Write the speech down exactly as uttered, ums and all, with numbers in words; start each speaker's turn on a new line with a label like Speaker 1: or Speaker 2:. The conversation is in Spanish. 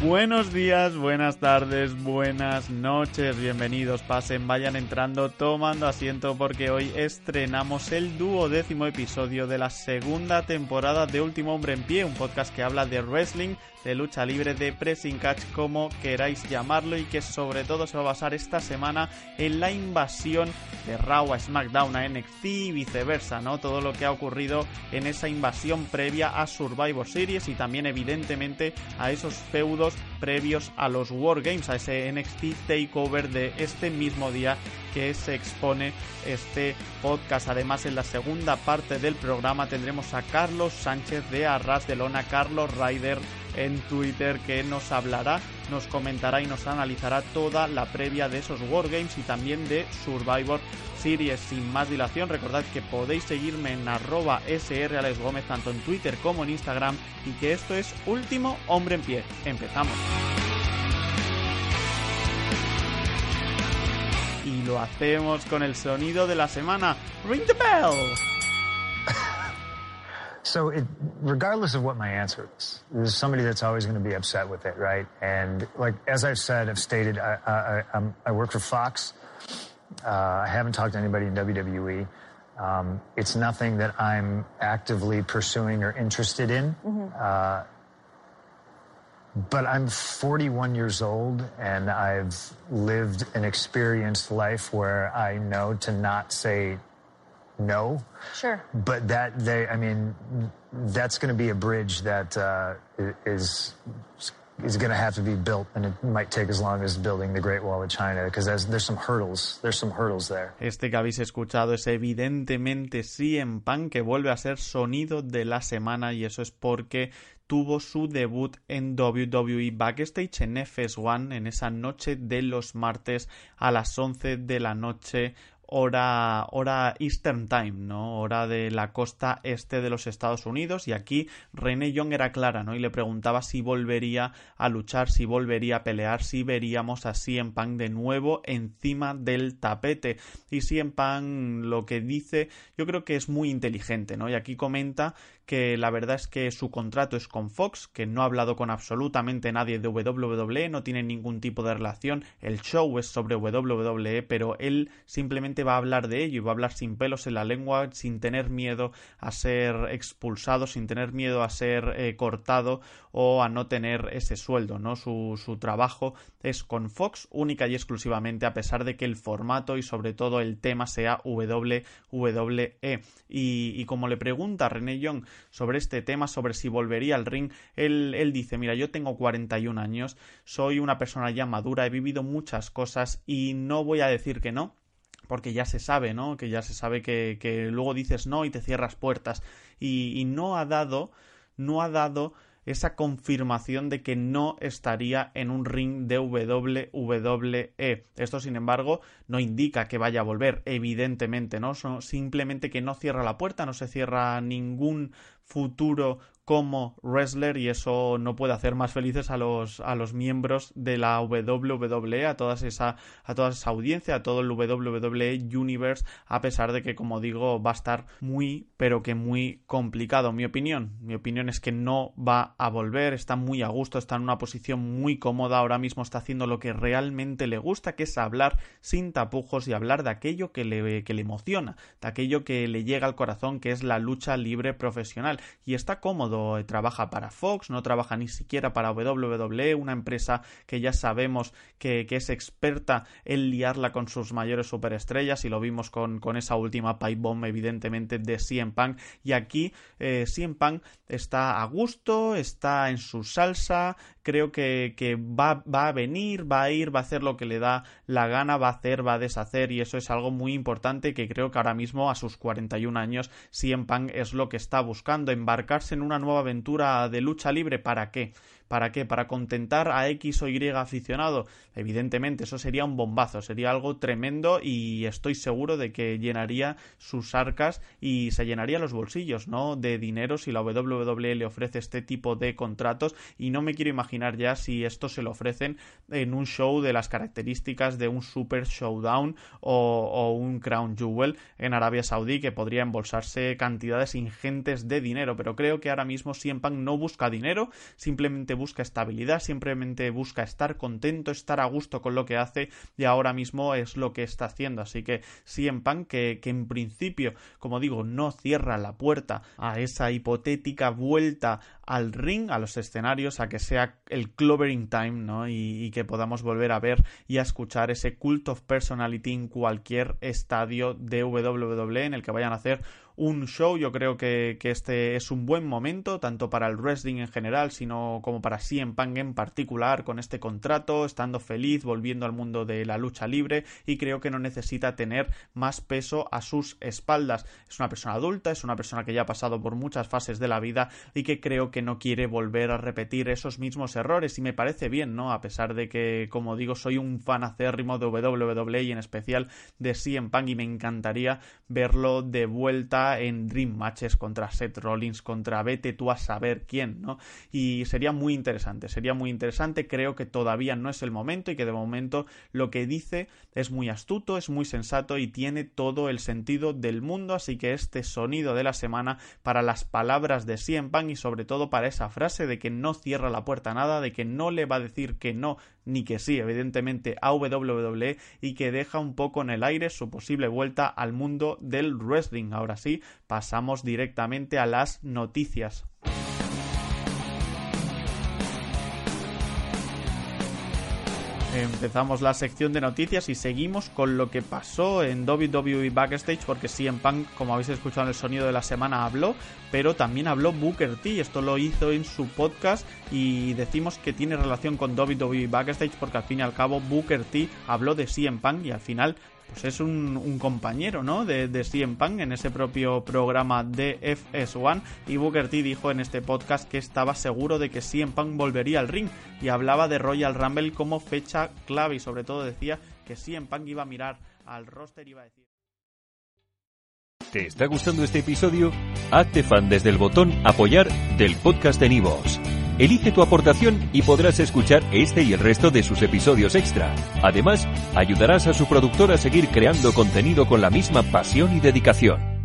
Speaker 1: Buenos días, buenas tardes, buenas noches, bienvenidos, pasen, vayan entrando, tomando asiento porque hoy estrenamos el duodécimo episodio de la segunda temporada de Último Hombre en Pie, un podcast que habla de wrestling, de lucha libre, de pressing catch, como queráis llamarlo, y que sobre todo se va a basar esta semana en la invasión de Raw a SmackDown, a N X T y viceversa, ¿no? Todo lo que ha ocurrido en esa invasión previa a Survivor Series y también evidentemente a esos feudos previos a los War Games, a ese N X T Takeover de este mismo día que se expone este podcast. Además, en la segunda parte del programa tendremos a Carlos Sánchez de Arras de Lona, Carlos Ryder en Twitter, que nos hablará, nos comentará y nos analizará toda la previa de esos War Games y también de Survivor Series. Sin más dilación, recordad que podéis seguirme en arroba sralexgomez tanto en Twitter como en Instagram y que esto es Último Hombre en Pie. Empezamos. Y lo hacemos con el sonido de la semana. Ring the bell.
Speaker 2: So it, regardless of what my answer is, there's somebody that's always going to be upset with it, right? And like, as I've said, I've stated, I, I, I'm, I work for Fox. Uh, I haven't talked to anybody in W W E. Um, it's nothing that I'm actively pursuing or interested in. Mm-hmm. Uh, but I'm forty-one years old and I've lived an experienced life where I know to not say no.
Speaker 3: Sure.
Speaker 2: But that they, I mean, that's going to be a bridge that uh, is is going to have to be built, and it might take as long as building the Great Wall of China, because there's, there's some hurdles, there's some hurdles there.
Speaker 1: Este que habéis escuchado es evidentemente C M Punk, que vuelve a ser sonido de la semana, y eso es porque tuvo su debut en W W E Backstage en F S uno en esa noche de los martes a las once de la noche. Hora, hora Eastern Time, ¿no? Hora de la costa este de los Estados Unidos, y aquí Renee Young era clara, ¿no? Y le preguntaba si volvería a luchar, si volvería a pelear, si veríamos a C M Punk de nuevo encima del tapete. Y C M Punk lo que dice, yo creo que es muy inteligente, ¿no? Y aquí comenta que la verdad es que su contrato es con Fox, que no ha hablado con absolutamente nadie de W W E, no tiene ningún tipo de relación, el show es sobre W W E, pero él simplemente va a hablar de ello y va a hablar sin pelos en la lengua, sin tener miedo a ser expulsado, sin tener miedo a ser eh, cortado o a no tener ese sueldo, ¿no? Su, su trabajo es con Fox única y exclusivamente, a pesar de que el formato y sobre todo el tema sea W W E. Y, y como le pregunta a Renee Young sobre este tema, sobre si volvería al ring, él, él dice, mira, yo tengo cuarenta y un años, soy una persona ya madura, he vivido muchas cosas y no voy a decir que no, porque ya se sabe, ¿no? Que ya se sabe que, que luego dices no y te cierras puertas. Y, y no ha dado, no ha dado esa confirmación de que no estaría en un ring de W W E. Esto, sin embargo, no indica que vaya a volver, evidentemente, ¿no? Simplemente que no cierra la puerta, no se cierra ningún futuro como wrestler, y eso no puede hacer más felices a los a los miembros de la W W E, a todas esa a toda esa audiencia, a todo el W W E Universe, a pesar de que, como digo, va a estar muy, pero que muy complicado. Mi opinión, mi opinión es que no va a volver, está muy a gusto, está en una posición muy cómoda, ahora mismo está haciendo lo que realmente le gusta, que es hablar sin tapujos y hablar de aquello que le, que le emociona, de aquello que le llega al corazón, que es la lucha libre profesional, y está cómodo. Trabaja para Fox, no trabaja ni siquiera para W W E, una empresa que ya sabemos que, que es experta en liarla con sus mayores superestrellas, y lo vimos con, con esa última pipe bomb, evidentemente, de C M Punk. Y aquí eh, C M Punk está a gusto, está en su salsa, creo que, que va, va a venir, va a ir, va a hacer lo que le da la gana, va a hacer, va a deshacer, y eso es algo muy importante que creo que ahora mismo, a sus cuarenta y un años, C M Punk es lo que está buscando, embarcarse en una nueva aventura de lucha libre. ¿Para qué? ¿Para qué? ¿Para contentar a X o Y aficionado? Evidentemente, eso sería un bombazo, sería algo tremendo, y estoy seguro de que llenaría sus arcas y se llenaría los bolsillos, ¿no?, de dinero si la W W E le ofrece este tipo de contratos, y no me quiero imaginar ya si esto se lo ofrecen en un show de las características de un Super Showdown o, o un Crown Jewel en Arabia Saudí, que podría embolsarse cantidades ingentes de dinero. Pero creo que ahora mismo C M Punk no busca dinero, simplemente busca estabilidad, simplemente busca estar contento, estar a gusto con lo que hace, y ahora mismo es lo que está haciendo. Así que C M Punk, que, que en principio, como digo, no cierra la puerta a esa hipotética vuelta al ring, a los escenarios, a que sea el Clovering Time, ¿no? Y, y que podamos volver a ver y a escuchar ese Cult of Personality en cualquier estadio de W W E en el que vayan a hacer un show. Yo creo que, que este es un buen momento, tanto para el wrestling en general, sino como para C M Punk en particular, con este contrato, estando feliz, volviendo al mundo de la lucha libre, y creo que no necesita tener más peso a sus espaldas. Es una persona adulta, es una persona que ya ha pasado por muchas fases de la vida y que creo que no quiere volver a repetir esos mismos errores, y me parece bien, ¿no? A pesar de que, como digo, soy un fan acérrimo de W W E y en especial de C M Punk, y me encantaría verlo de vuelta en Dream Matches contra Seth Rollins, contra vete tú a saber quién, ¿no? Y sería muy interesante, sería muy interesante. Creo que todavía no es el momento, y que de momento lo que dice es muy astuto, es muy sensato y tiene todo el sentido del mundo. Así que este sonido de la semana para las palabras de C M Punk, y sobre todo para esa frase de que no cierra la puerta a nada, de que no le va a decir que no ni que sí, evidentemente, a W W E, y que deja un poco en el aire su posible vuelta al mundo del wrestling. Ahora sí, pasamos directamente a las noticias. Empezamos la sección de noticias y seguimos con lo que pasó en W W E Backstage, porque C M Punk, como habéis escuchado en el sonido de la semana, habló, pero también habló Booker T. Esto lo hizo en su podcast, y decimos que tiene relación con W W E Backstage porque al fin y al cabo Booker T habló de C M Punk, y al final pues es un, un compañero, ¿no? de, de C M Punk en ese propio programa de F S uno, y Booker T dijo en este podcast que estaba seguro de que C M Punk volvería al ring, y hablaba de Royal Rumble como fecha clave, y sobre todo decía que C M Punk iba a mirar al roster y iba a decir...
Speaker 3: ¿Te está gustando este episodio? Hazte fan desde el botón Apoyar del podcast de Nivos. Elige tu aportación y podrás escuchar este y el resto de sus episodios extra. Además, ayudarás a su productor a seguir creando contenido con la misma pasión y dedicación.